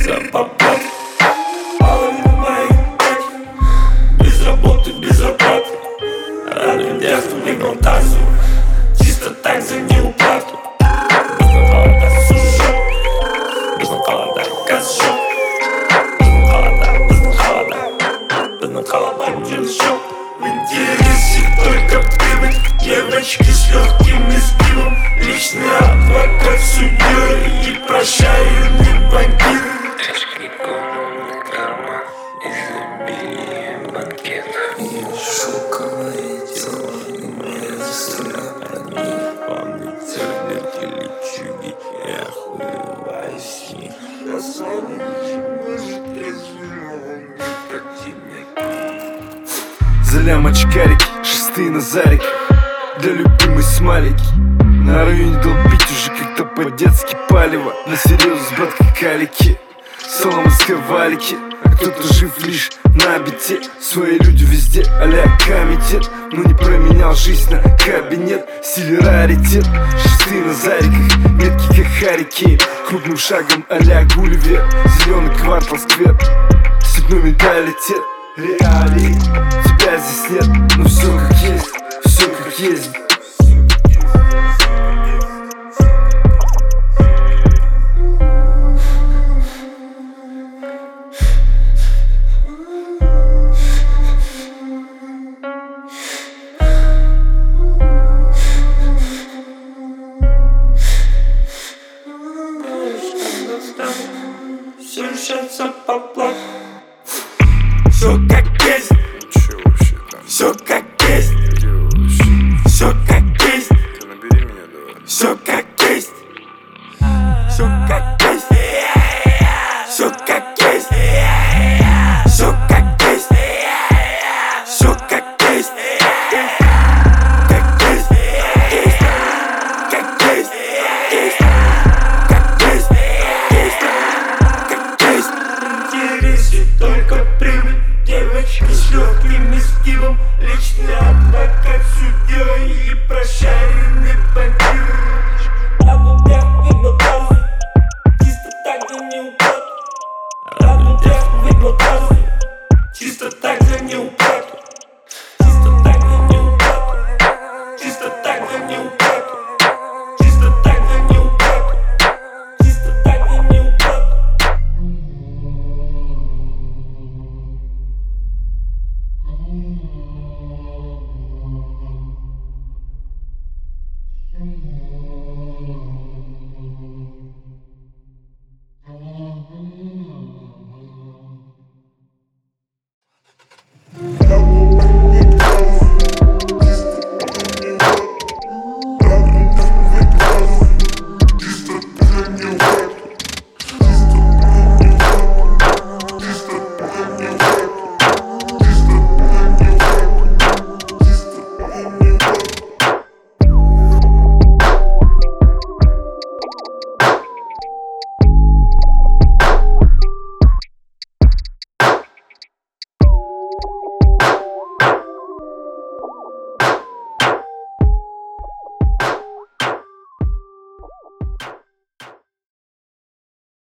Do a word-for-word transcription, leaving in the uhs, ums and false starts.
за поплат. Половина моих пять, без работы, без зарплаты. Рано детство выиграл тазу, чисто так за неуплату. Без наколода сужу, без наколода кашу. Без наколода, без наколода, без наколода держу. В интересе только прибыль, девочки с легким изгибом. Личный адвокат судьей и прощаю не банкир. Тяжкий кожаный карман, изобилие банкет. И шелковое тело, и моя страна. Помните любители чуги, я охуеваю с них. Я сам может развивал противники. Залям очкарики, шестые на зарик, для любимой смайлики. На районе долбить уже как-то по-детски палево. На серьезно, брат, как калики, соломовской валики. А кто-то жив лишь на бите. Свои люди везде, а-ля комитет. Но не променял жизнь на кабинет. Стиль раритет, шестые на зариках, метки как харикейн. Крупным шагом а-ля Гулливер, зеленый квартал сквер. Степной менталитет, реалии. Тебя здесь нет, но все как есть, все как есть. Все решается по плану. Все как есть, все как